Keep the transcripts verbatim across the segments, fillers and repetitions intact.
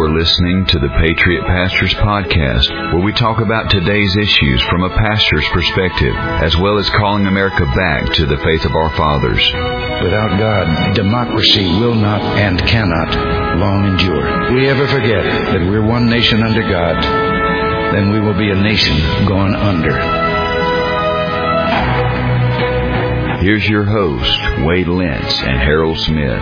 You're listening to the Patriot Pastors Podcast, where we talk about today's issues from a pastor's perspective, as well as calling America back to the faith of our fathers. Without God, democracy will not and cannot long endure. If we ever forget that we're one nation under God, then we will be a nation gone under. Here's your host, Wade Lentz and Harold Smith.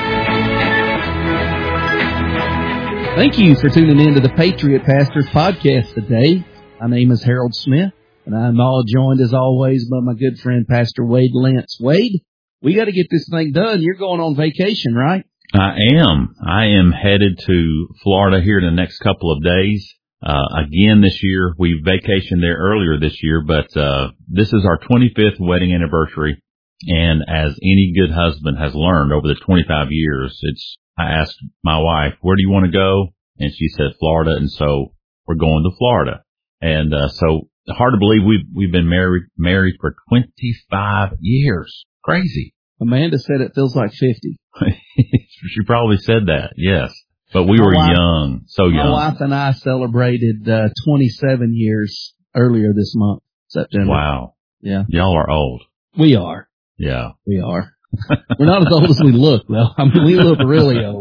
Thank you for tuning in to the Patriot Pastors Podcast today. My name is Harold Smith, and I'm all joined, as always, by my good friend, Pastor Wade Lentz. Wade, we got to get this thing done. You're going on vacation, right? I am. I am headed to Florida here in the next couple of days. Uh, again this year. We vacationed there earlier this year, but uh this is our twenty-fifth wedding anniversary. And as any good husband has learned over the twenty-five years, it's, I asked my wife, where do you want to go? And she said Florida. And so we're going to Florida. And, uh, so hard to believe we've, we've been married, married for twenty-five years. Crazy. Amanda said it feels like fifty. She probably said that. Yes. But we my were wife, young, so young. My wife and I celebrated, uh, twenty-seven years earlier this month, September. Wow. Yeah. Y'all are old. We are. Yeah. We are. We're not as old as we look, though. I mean, we look really old.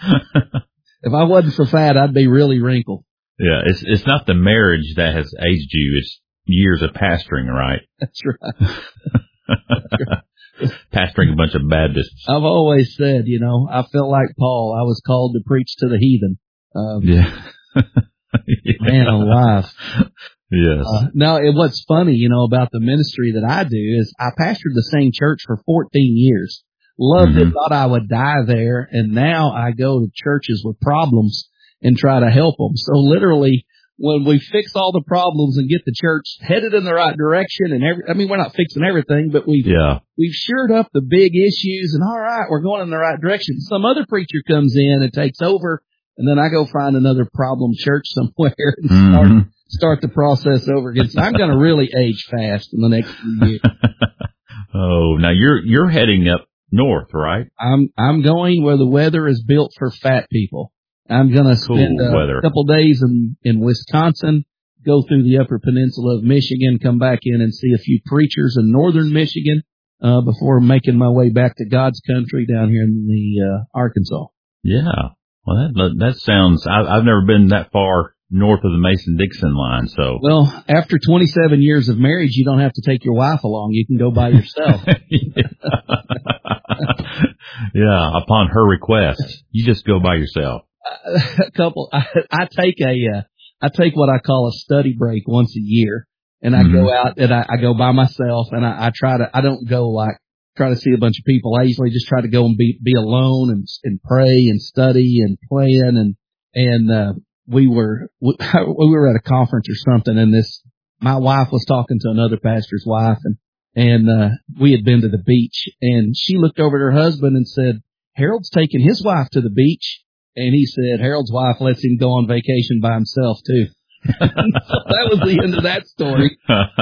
If I wasn't so fat, I'd be really wrinkled. Yeah, it's it's not the marriage that has aged you. It's years of pastoring, right? That's right. That's right. Pastoring a bunch of Baptists. I've always said, you know, I felt like Paul. I was called to preach to the heathen. Um, yeah. yeah. Man alive. Yes. Uh, now, it, what's funny, you know, about the ministry that I do is I pastored the same church for fourteen years. Loved mm-hmm. it, thought I would die there, and now I go to churches with problems and try to help them. So literally, when we fix all the problems and get the church headed in the right direction, and every, I mean, we're not fixing everything, but we've, yeah. we've shored up the big issues, and all right, we're going in the right direction. Some other preacher comes in and takes over, and then I go find another problem church somewhere and start, mm-hmm. start the process over again. So I'm going to really age fast in the next few years. Oh, now you're, you're heading up north, right? I'm, I'm going where the weather is built for fat people. I'm going to spend cool uh, a couple days in, in Wisconsin, go through the upper peninsula of Michigan, come back in and see a few preachers in northern Michigan, uh, before making my way back to God's country down here in the, uh, Arkansas. Yeah. Well, that, that sounds, I, I've never been that far north of the Mason-Dixon line, so. Well, after twenty-seven years of marriage, you don't have to take your wife along. You can go by yourself. Yeah, upon her request, you just go by yourself. A couple, I, I take a, uh, I take what I call a study break once a year, and I mm-hmm. go out and I, I go by myself, and I, I try to, I don't go like, try to see a bunch of people. I usually just try to go and be, be alone and, and pray and study and plan. And, and, uh, we were, we, we were at a conference or something, and this, my wife was talking to another pastor's wife, and, and, uh, we had been to the beach, and she looked over at her husband and said, Harold's taking his wife to the beach. And he said, Harold's wife lets him go on vacation by himself, too. So that was the end of that story.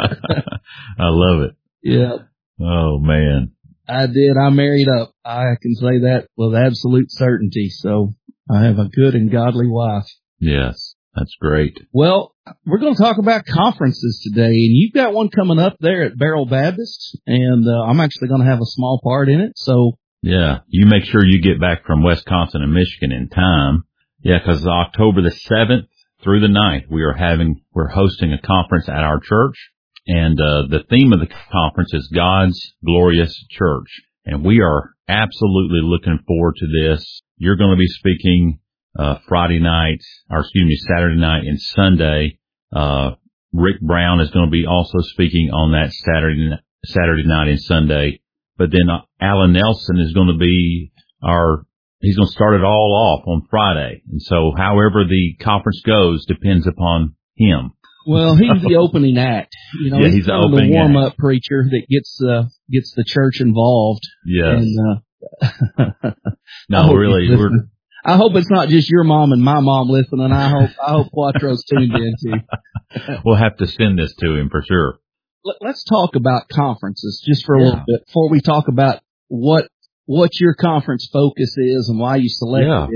I love it. Yeah. Oh, man. I did. I married up. I can say that with absolute certainty. So I have a good and godly wife. Yes, that's great. Well, we're going to talk about conferences today. And you've got one coming up there at Beryl Baptist. And uh, I'm actually going to have a small part in it. So. Yeah, you make sure you get back from Wisconsin and Michigan in time. Yeah, because October the seventh through the ninth, we are having, we're hosting a conference at our church. And, uh, the theme of the conference is God's Glorious Church. And we are absolutely looking forward to this. You're going to be speaking, uh, Friday night, or excuse me, Saturday night and Sunday. Uh, Rick Brown is going to be also speaking on that Saturday, Saturday night and Sunday. But then Alan Nelson is going to be our, he's going to start it all off on Friday. And so however the conference goes depends upon him. Well, he's the opening act. You know, yeah, he's, he's the, the warm-up act. preacher that gets, uh, gets the church involved. Yes. And, uh, no, really, we're, I hope it's not just your mom and my mom listening. I hope, I hope Quattro's tuned in too. We'll have to send this to him for sure. Let's talk about conferences just for a yeah. little bit before we talk about what what your conference focus is and why you selected yeah. it.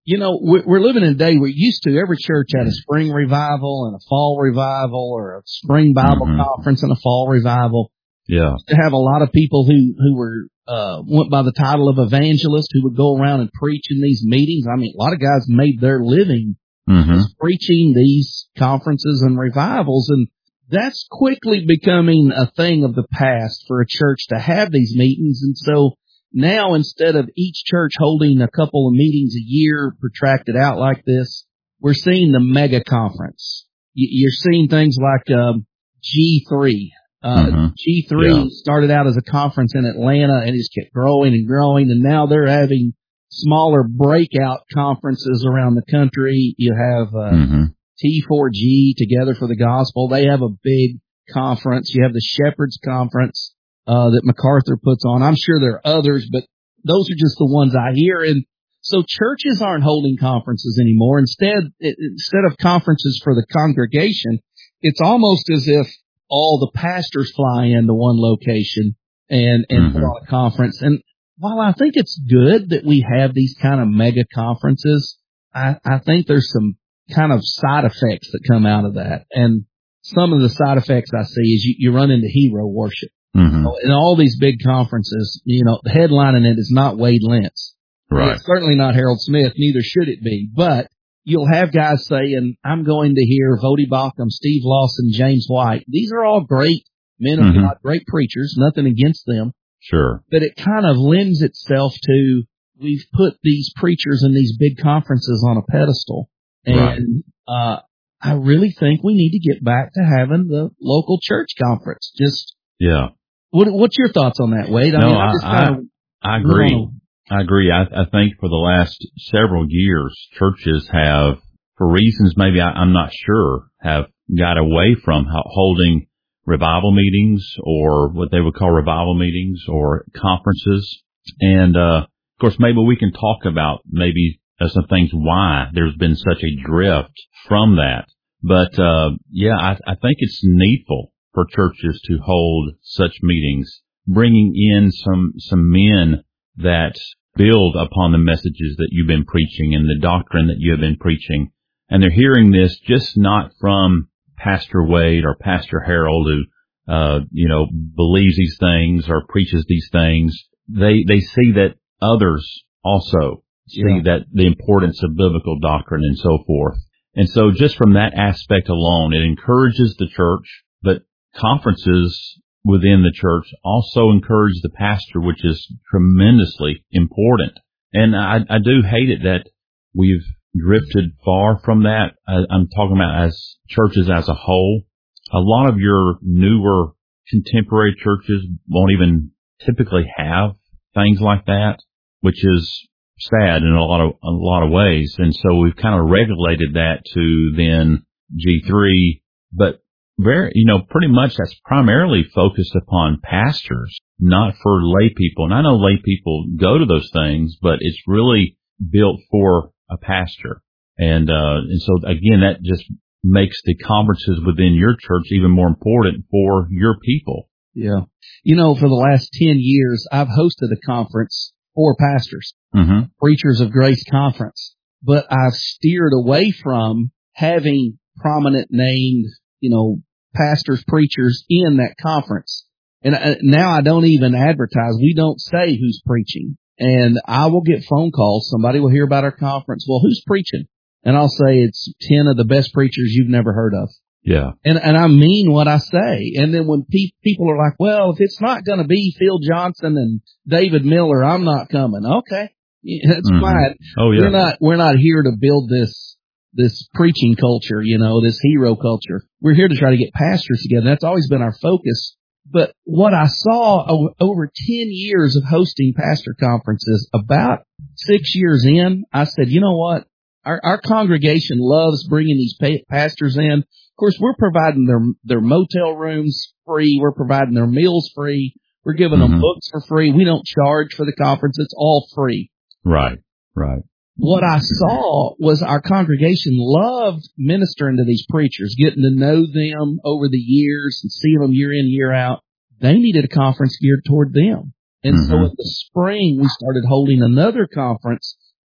You know, we're living in a day where used to every church had a spring revival and a fall revival, or a spring Bible mm-hmm. conference and a fall revival. Yeah. To have a lot of people who, who were, uh, went by the title of evangelist, who would go around and preach in these meetings. I mean, a lot of guys made their living mm-hmm. preaching these conferences and revivals. And that's quickly becoming a thing of the past for a church to have these meetings. And so now, instead of each church holding a couple of meetings a year protracted out like this, we're seeing the mega conference. You're seeing things like um, G three. Uh, mm-hmm. G three yeah. started out as a conference in Atlanta and just kept growing and growing, and now they're having smaller breakout conferences around the country. You have uh, mm-hmm. T four G, Together for the Gospel. They have a big conference. You have the Shepherds Conference uh that MacArthur puts on. I'm sure there are others, but those are just the ones I hear. And so churches aren't holding conferences anymore. Instead, it, instead of conferences for the congregation, it's almost as if all the pastors fly into one location and, and mm-hmm. put on a conference. And while I think it's good that we have these kind of mega conferences, I, I think there's some kind of side effects that come out of that. And some of the side effects I see is you, you run into hero worship. Mm-hmm. In all these big conferences, you know, headlining it is not Wade Lentz. Right. It's certainly not Harold Smith, neither should it be. But you'll have guys saying, I'm going to hear Voddie Baucham, Steve Lawson, James White. These are all great men of mm-hmm. God, great preachers, nothing against them. Sure. But it kind of lends itself to, we've put these preachers in these big conferences on a pedestal. And right. uh I really think we need to get back to having the local church conference. Just yeah. What, what's your thoughts on that, Wade? I no, mean, I, just I, kind of, I agree. You know, I agree. I, I think for the last several years, churches have, for reasons maybe I, I'm not sure, have got away from holding revival meetings, or what they would call revival meetings, or conferences. And, uh, of course, maybe we can talk about maybe uh, some things why there's been such a drift from that. But, uh, yeah, I, I think it's needful for churches to hold such meetings, bringing in some, some men that build upon the messages that you've been preaching and the doctrine that you have been preaching. And they're hearing this just not from Pastor Wade or Pastor Harold, who, uh, you know, believes these things or preaches these things. They, they see that others also see yeah. that the importance of biblical doctrine and so forth. And so just from that aspect alone, it encourages the church, but conferences within the church also encourage the pastor, which is tremendously important. And I, I do hate it that we've drifted far from that. I, I'm talking about as churches as a whole. A lot of your newer contemporary churches won't even typically have things like that, which is sad in a lot of, a lot of ways. And so we've kind of regulated that to then G three, but very, you know, pretty much that's primarily focused upon pastors, not for lay people. And I know lay people go to those things, but it's really built for a pastor. And, uh, and so again, that just makes the conferences within your church even more important for your people. Yeah. You know, for the last ten years, I've hosted a conference for pastors, mm-hmm. Preachers of Grace Conference, but I've steered away from having prominent named, you know, pastors, preachers in that conference. And uh, now I don't even advertise. We don't say who's preaching. And I will get phone calls. Somebody will hear about our conference. Well, who's preaching? And I'll say it's ten of the best preachers you've never heard of. Yeah. And and I mean what I say. And then when pe- people are like, well, if it's not going to be Phil Johnson and David Miller, I'm not coming. Okay. Yeah, that's mm-hmm. fine. Oh, yeah. We're not, we're not here to build this, this preaching culture, you know, this hero culture. We're here to try to get pastors together. That's always been our focus. But what I saw o- over ten years of hosting pastor conferences, about six years in, I said, you know what? Our, our congregation loves bringing these pa- pastors in. Of course, we're providing their, their motel rooms free. We're providing their meals free. We're giving mm-hmm. them books for free. We don't charge for the conference. It's all free. Right, right. What I saw was our congregation loved ministering to these preachers, getting to know them over the years and seeing them year in, year out. They needed a conference geared toward them. And mm-hmm. so in the spring, we started holding another conference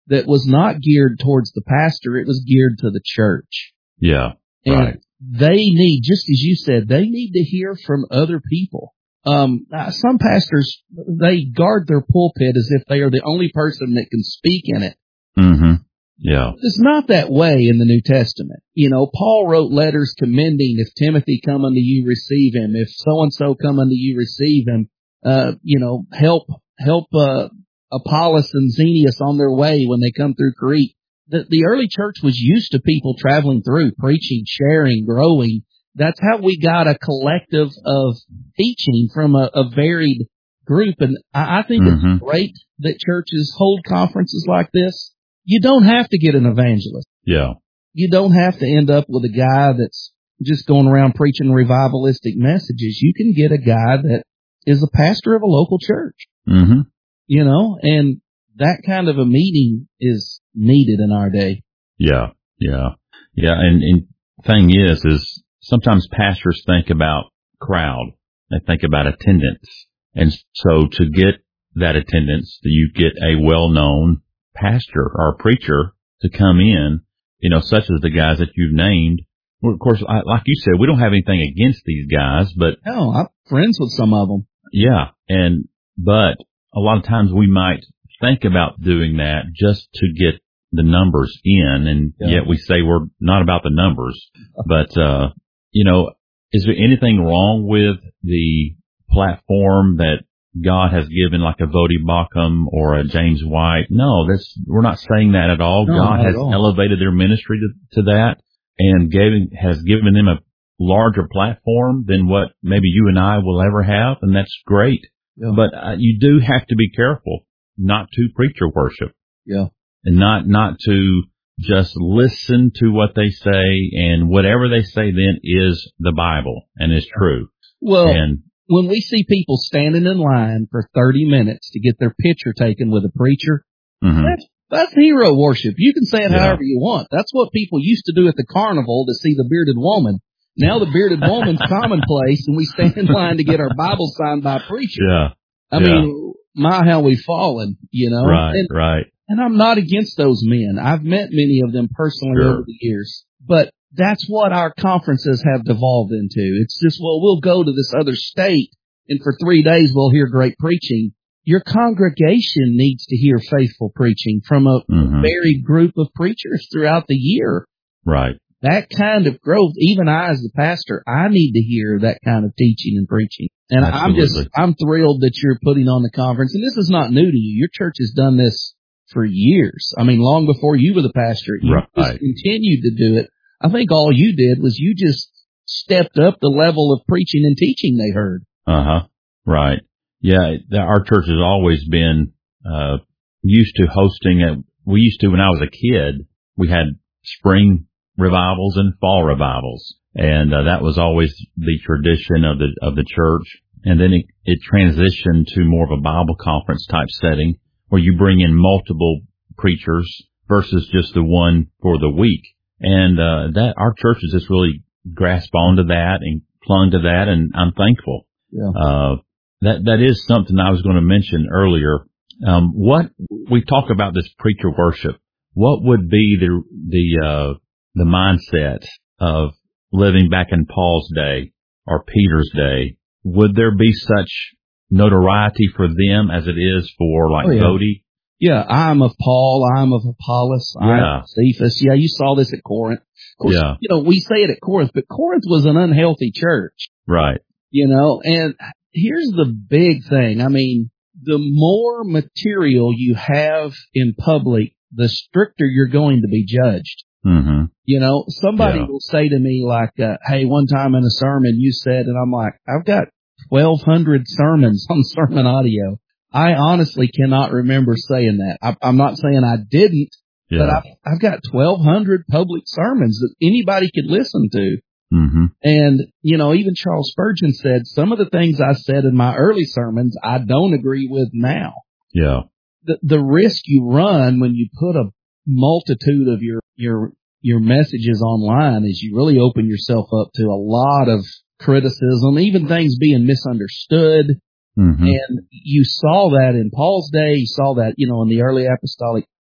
that was not geared towards the pastor. It was geared to the church. Yeah. And right. they need, just as you said, they need to hear from other people. Um, some pastors, they guard their pulpit as if they are the only person that can speak in it. Mm-hmm. Yeah. It's not that way in the New Testament. You know, Paul wrote letters commending, if Timothy come unto you, receive him. If so-and-so come unto you, receive him. Uh, you know, help, help, uh, Apollos and Zeneas on their way when they come through Crete. The, the early church was used to people traveling through, preaching, sharing, growing. That's how we got a collective of teaching from a, a varied group. And I, I think mm-hmm. it's great that churches hold conferences like this. You don't have to get an evangelist. Yeah. You don't have to end up with a guy that's just going around preaching revivalistic messages. You can get a guy that is a pastor of a local church. Mm-hmm. You know, and that kind of a meeting is needed in our day. Yeah. Yeah. Yeah. And, and thing is, is sometimes pastors think about crowd. They think about attendance. And so to get that attendance, you get a well-known pastor or preacher to come in, you know, such as the guys that you've named. Well, of course, I, like you said, we don't have anything against these guys, but. No, I'm friends with some of them. Yeah. And, but a lot of times we might think about doing that just to get the numbers in. And yeah. yet we say we're not about the numbers, but, uh, you know, is there anything wrong with the platform that God has given, like a Vodi Bakum or a James White? No, that's, we're not saying that at all. No, God not has at all. elevated their ministry to, to that and gave, has given them a larger platform than what maybe you and I will ever have. And that's great. Yeah. But uh, you do have to be careful not to preacher worship. Yeah. And not, not to just listen to what they say, and whatever they say then is the Bible and is true. Well, and when we see people standing in line for thirty minutes to get their picture taken with a preacher, mm-hmm. that's, that's hero worship. You can say it yeah. however you want. That's what people used to do at the carnival to see the bearded woman. Now the bearded woman's commonplace, and we stand in line to get our Bible signed by a preacher. Yeah. I yeah. mean, my, how we've fallen, you know. Right, and, right. And I'm not against those men. I've met many of them personally Sure. over the years. But that's what our conferences have devolved into. It's just, well, we'll go to this other state, and for three days we'll hear great preaching. Your congregation needs to hear faithful preaching from a mm-hmm. varied group of preachers throughout the year. Right. That kind of growth, even I as the pastor, I need to hear that kind of teaching and preaching. And Absolutely. I'm just, I'm thrilled that you're putting on the conference. And this is not new to you. Your church has done this for years. I mean, long before you were the pastor, you right. just continued to do it. I think all you did was you just stepped up the level of preaching and teaching they heard. Uh-huh. Right. Yeah, the, our church has always been uh used to hosting it. We used to, when I was a kid, we had spring revivals and fall revivals. And uh, that was always the tradition of the of the church. And then it, it transitioned to more of a Bible conference type setting, where you bring in multiple preachers versus just the one for the week. And uh that our church has just really grasped onto that and clung to that, and I'm thankful. Yeah. Uh that that is something I was going to mention earlier. Um what we talk about, this preacher worship, what would be the the uh the mindset of living back in Paul's day or Peter's day? Would there be such notoriety for them as it is for like oh, yeah. Vodi? Yeah, I'm of Paul, I'm of Apollos, I'm Yeah. of Cephas. Yeah, you saw this at Corinth. Of course, Yeah. you know, we say it at Corinth, but Corinth was an unhealthy church, Right. you know, and here's the big thing. I mean, the more material you have in public, the stricter you're going to be judged. Mm-hmm. You know, somebody Yeah. will say to me like, uh, hey, one time in a sermon you said, and I'm like, I've got twelve hundred sermons on sermon audio. I honestly cannot remember saying that. I, I'm not saying I didn't, Yeah. but I've, I've got twelve hundred public sermons that anybody could listen to. Mm-hmm. And, you know, even Charles Spurgeon said some of the things I said in my early sermons, I don't agree with now. Yeah. The, the risk you run when you put a multitude of your, your, your messages online is you really open yourself up to a lot of criticism, even things being misunderstood. Mm-hmm. And you saw that in Paul's day. You saw that, you know, in the early apostolic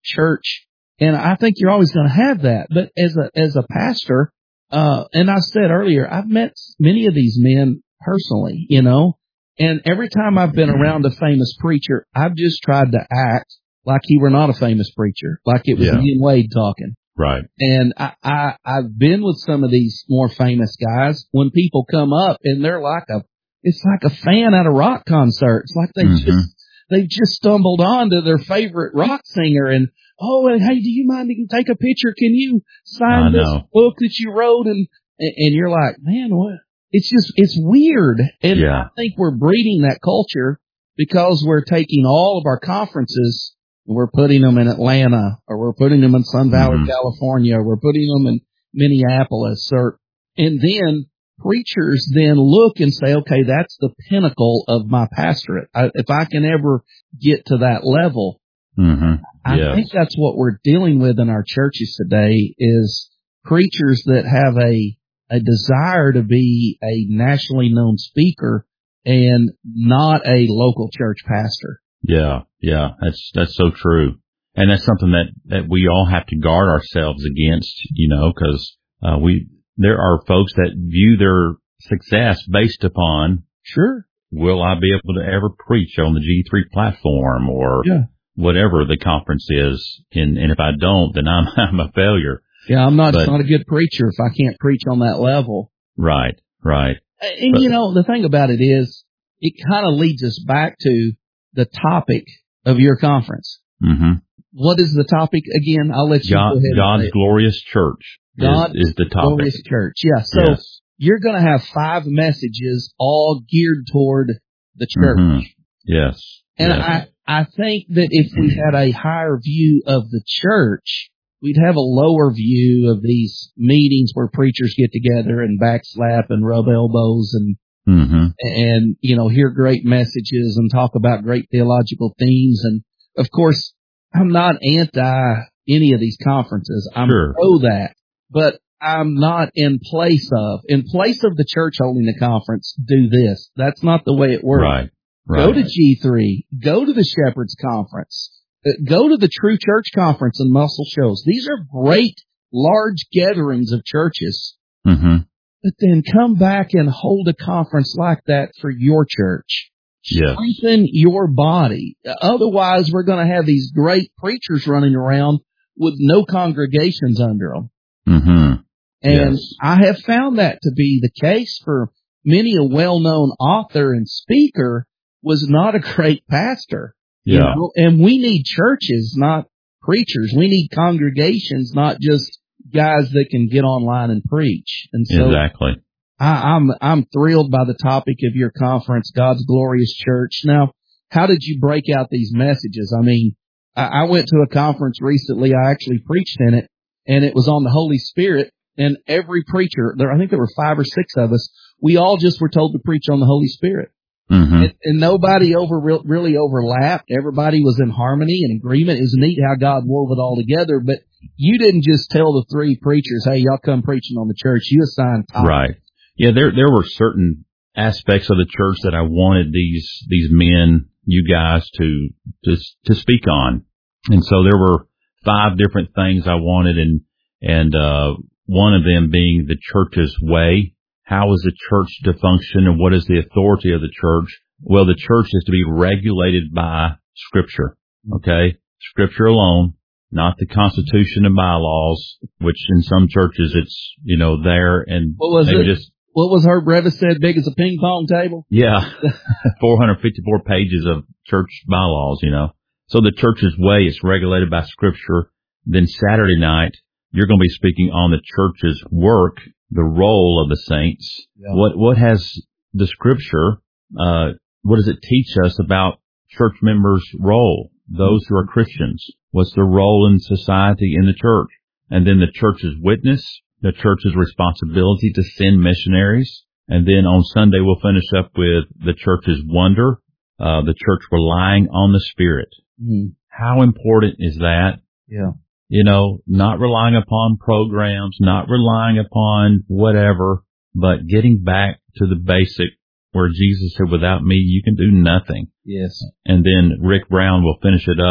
church. And I think you're always going to have that. But as a, as a pastor, uh, and I said earlier, I've met many of these men personally, you know, and every time I've been around a famous preacher, I've just tried to act like he were not a famous preacher, like it was Yeah. Ian Wade talking. Right. And I, I, I've been with some of these more famous guys when people come up and they're like a, it's like a fan at a rock concert. It's like they Mm-hmm. just, they've just stumbled on to their favorite rock singer and, oh, and hey, do you mind to take a picture? Can you sign I this know. book that you wrote? And, and you're like, man, what? It's just, it's weird. And Yeah. I think we're breeding that culture because we're taking all of our conferences and we're putting them in Atlanta, or we're putting them in Sun Valley, Mhm. California, or we're putting them in Minneapolis, or, and then preachers then look and say, okay, that's the pinnacle of my pastorate. I, if I can ever get to that level, Mm-hmm. I Yes. think that's what we're dealing with in our churches today is preachers that have a, a desire to be a nationally known speaker and not a local church pastor. Yeah, yeah, that's that's so true, and that's something that that we all have to guard ourselves against, you know, because uh, we there are folks that view their success based upon, Sure. will I be able to ever preach on the G three platform or Yeah. whatever the conference is, and and if I don't, then I'm I'm a failure. Yeah, I'm not, But- not a good preacher if I can't preach on that level. Right, right, And, But- you know, the thing about it is, it kind of leads us back to the topic of your conference. mm-hmm. What is the topic again? I'll let you God, go ahead and God's say it. glorious church God is, is the topic. Glorious Church. Yeah. So Yes. you're going to have five messages all geared toward the church. Mhm. Yes. And yes. I, I think that if we had a higher view of the church, we'd have a lower view of these meetings where preachers get together and backslap and rub elbows and, Mm-hmm. and, you know, hear great messages and talk about great theological themes. And of course, I'm not anti any of these conferences. I'm Sure. pro that, but I'm not in place of, in place of the church holding the conference, do this. That's not the way it works. Right. Right. Go to G three, go to the Shepherd's Conference, uh, go to the True Church Conference and Muscle Shoals. These are great, large gatherings of churches. Mm-hmm. But then come back and hold a conference like that for your church. Yes. Strengthen your body. Otherwise, we're going to have these great preachers running around with no congregations under them. Mm-hmm. And Yes. I have found that to be the case for many a well-known author and speaker was not a great pastor. You Yeah. know? And we need churches, not preachers. We need congregations, not just guys that can get online and preach. And so Exactly. I, I'm I'm thrilled by the topic of your conference, God's Glorious Church. Now, how did you break out these messages? I mean, I, I went to a conference recently. I actually preached in it, and it was on the Holy Spirit. And every preacher, there I think there were five or six of us, we all just were told to preach on the Holy Spirit. Mm-hmm. And, and nobody over really overlapped. Everybody was in harmony and agreement. It was neat how God wove it all together. But you didn't just tell the three preachers, "Hey, y'all come preaching on the church." You assigned topics. Right. Yeah. There there were certain aspects of the church that I wanted these these men, you guys, to to to speak on, and so there were five different things I wanted, and and uh, one of them being the church's way. How is the church to function, and what is the authority of the church? Well, the church is to be regulated by Scripture, okay? Scripture alone, not the Constitution and bylaws, which in some churches it's, you know, there and What was maybe it? just, What was Herb Revis said, big as a ping pong table? yeah, four hundred fifty-four pages of church bylaws, you know. So the church's way is regulated by Scripture. Then Saturday night, you're going to be speaking on the church's work, the role of the saints. Yeah. What what has the Scripture, uh, what does it teach us about church members' role, those who are Christians? What's their role in society, in the church? And then the church's witness, the church's responsibility to send missionaries. And then on Sunday, we'll finish up with the church's wonder, uh, the church relying on the Spirit. Mm, How important is that? yeah. You know, not relying upon programs, not relying upon whatever, but getting back to the basic where Jesus said, without me, you can do nothing. Yes. And then Rick Brown will finish it up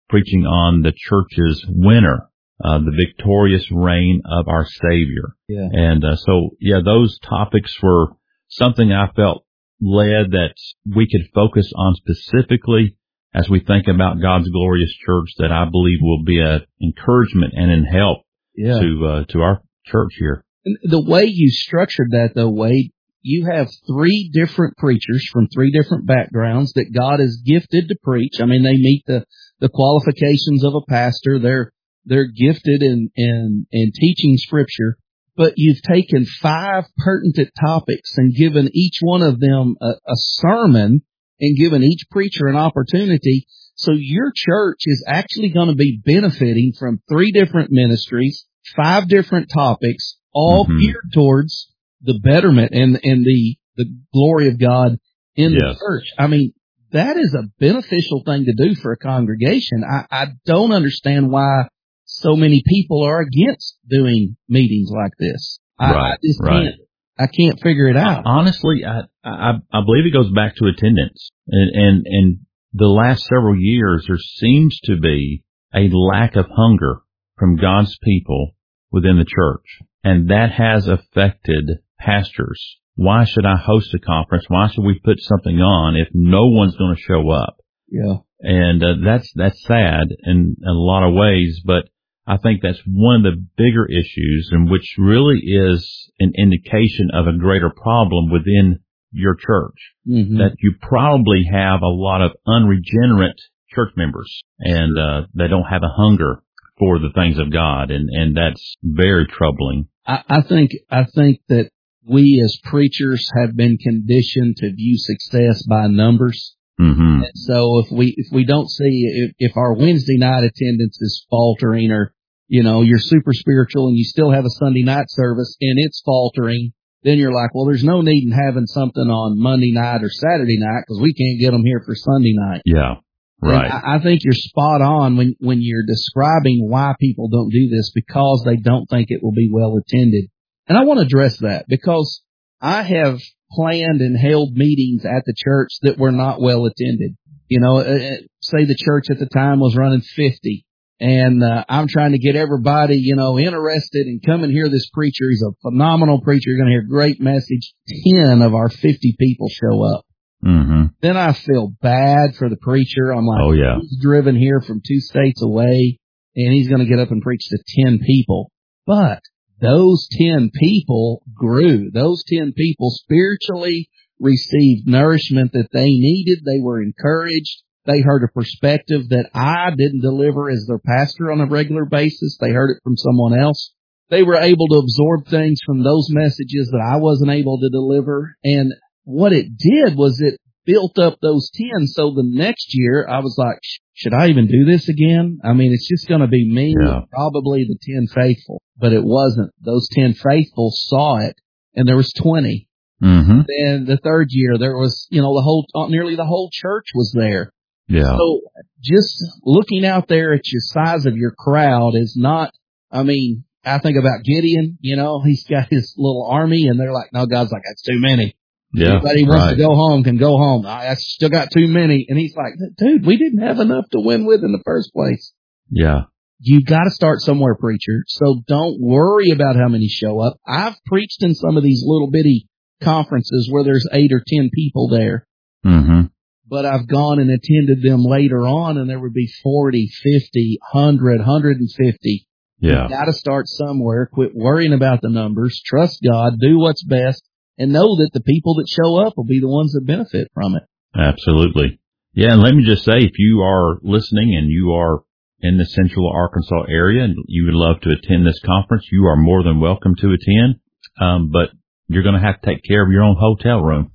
preaching on the church's winner, uh, the victorious reign of our Savior. Yeah. And uh, so, yeah, those topics were something I felt led that we could focus on specifically as we think about God's glorious church, that I believe will be an encouragement and an help Yeah. to uh, to our church here. And the way you structured that, though, Wade, you have three different preachers from three different backgrounds that God has gifted to preach. I mean, they meet the, the qualifications of a pastor. They're they're gifted in, in in teaching Scripture. But you've taken five pertinent topics and given each one of them a, a sermon and given each preacher an opportunity. So your church is actually going to be benefiting from three different ministries, five different topics, all Mm-hmm. geared towards the betterment and, and the, the glory of God in Yes. the church. I mean, that is a beneficial thing to do for a congregation. I, I don't understand why so many people are against doing meetings like this. I, Right, I just right. can't, I can't figure it out. Honestly, I, I I believe it goes back to attendance, and and and the last several years there seems to be a lack of hunger from God's people within the church, and that has affected pastors. Why should I host a conference? Why should we put something on if no one's going to show up? Yeah. And uh, that's that's sad in, in a lot of ways, but I think that's one of the bigger issues, and which really is an indication of a greater problem within your church, Mm-hmm. that you probably have a lot of unregenerate church members, and uh, they don't have a hunger for the things of God, and, and that's very troubling. I, I think I think that we as preachers have been conditioned to view success by numbers. Mm-hmm. And so if we if we don't see if, if our Wednesday night attendance is faltering, or you know you're super spiritual and you still have a Sunday night service and it's faltering, then you're like, well, there's no need in having something on Monday night or Saturday night because we can't get them here for Sunday night. Yeah, right. And I, I think you're spot on when when you're describing why people don't do this, because they don't think it will be well attended. And I want to address that because I have planned and held meetings at the church that were not well attended. You know, uh, say the church at the time was running fifty, and uh, I'm trying to get everybody, you know, interested and come and hear this preacher. He's a phenomenal preacher. You're going to hear a great message. ten of our fifty people show up. Mm-hmm. Then I feel bad for the preacher. I'm like, Oh, yeah. he's driven here from two states away, and he's going to get up and preach to ten people. But those ten people grew. Those ten people spiritually received nourishment that they needed. They were encouraged. They heard a perspective that I didn't deliver as their pastor on a regular basis. They heard it from someone else. They were able to absorb things from those messages that I wasn't able to deliver. And what it did was it built up those ten. So the next year I was like, should I even do this again? I mean, it's just going to be me, Yeah. and probably the ten faithful, but it wasn't. Those ten faithful saw it, and there was twenty. Mm-hmm. Then the third year there was, you know, the whole, nearly the whole church was there. Yeah. So just looking out there at your size of your crowd is not, I mean, I think about Gideon, you know, he's got his little army, and they're like, no, God's like, that's too many. Yeah. Anybody wants Right. to go home can go home. I, I still got too many. And he's like, dude, we didn't have enough to win with in the first place. Yeah. You got to start somewhere, preacher. So don't worry about how many show up. I've preached in some of these little bitty conferences where there's eight or ten people there, Mm-hmm. but I've gone and attended them later on, and there would be forty, fifty, one hundred, one hundred fifty. Yeah. You got to start somewhere. Quit worrying about the numbers. Trust God. Do what's best. And know that the people that show up will be the ones that benefit from it. Absolutely. Yeah, and let me just say, if you are listening and you are in the Central Arkansas area and you would love to attend this conference, you are more than welcome to attend. Um, but you're going to have to take care of your own hotel room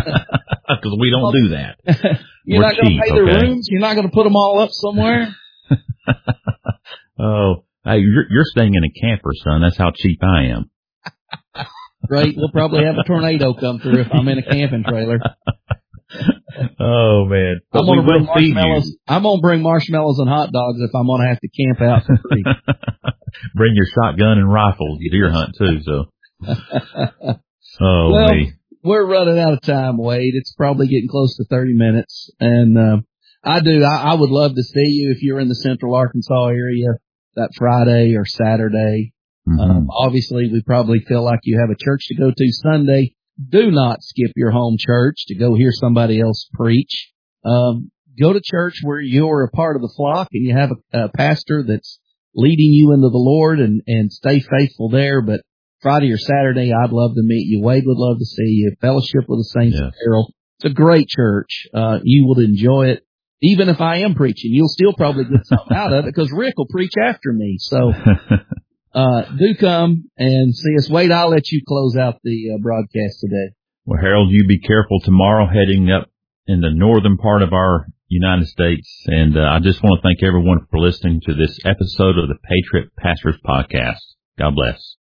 because we don't do that. You're We're not going cheap, to pay their okay? rooms. You're not going to put them all up somewhere. Oh, hey, you're, you're staying in a camper, son. That's how cheap I am. Great. We'll probably have a tornado come through if I'm in a camping trailer. Oh man, but I'm gonna we bring will feed marshmallows. you. I'm gonna bring marshmallows and hot dogs if I'm gonna have to camp out for free. Bring your shotgun and rifle. You deer hunt too, so. Oh Well, me. we're running out of time, Wade. It's probably getting close to thirty minutes, and uh, I do. I, I would love to see you if you're in the Central Arkansas area that Friday or Saturday. Mm-hmm. Um, obviously, we probably feel like you have a church to go to Sunday. Do not skip your home church to go hear somebody else preach. Um, go to church where you're a part of the flock and you have a, a pastor that's leading you into the Lord, and, and stay faithful there. But Friday or Saturday, I'd love to meet you. Wade would love to see you. Fellowship with the Saints yes. of Carroll. It's a great church. Uh, you will enjoy it. Even if I am preaching, you'll still probably get something out of it because Rick will preach after me. So, uh, do come and see us. Wade, I'll let you close out the uh, broadcast today. Well, Harold, you be careful tomorrow heading up in the northern part of our United States. And uh, I just want to thank everyone for listening to this episode of the Patriot Pastors Podcast. God bless.